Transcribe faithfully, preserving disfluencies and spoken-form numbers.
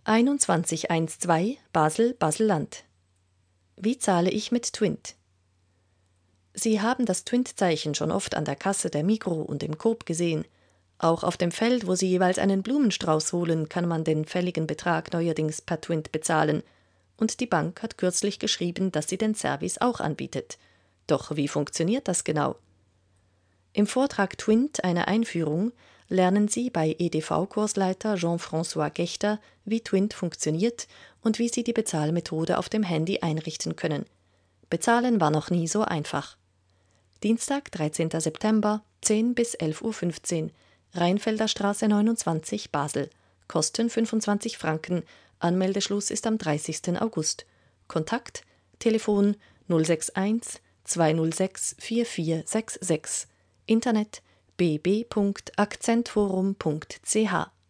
einundzwanzig zwölf Basel, Basel-Land. Wie zahle ich mit Twint? Sie haben das Twint-Zeichen schon oft an der Kasse der Migros und im Coop gesehen. Auch auf dem Feld, wo Sie jeweils einen Blumenstrauß holen, kann man den fälligen Betrag neuerdings per Twint bezahlen. Und die Bank hat kürzlich geschrieben, dass sie den Service auch anbietet. Doch wie funktioniert das genau? Im Vortrag Twint, eine Einführung, lernen Sie bei E D V-Kursleiter Jean-François Gechter, wie Twint funktioniert und wie Sie die Bezahlmethode auf dem Handy einrichten können. Bezahlen war noch nie so einfach. Dienstag, dreizehnten September, zehn bis elf Uhr fünfzehn, Rheinfelder Straße neunundzwanzig, Basel. Kosten fünfundzwanzig Franken. Anmeldeschluss ist am dreißigsten August. Kontakt: Telefon null sechs eins zwei null sechs vier vier sechs sechs. Internet b b punkt akzentforum punkt c h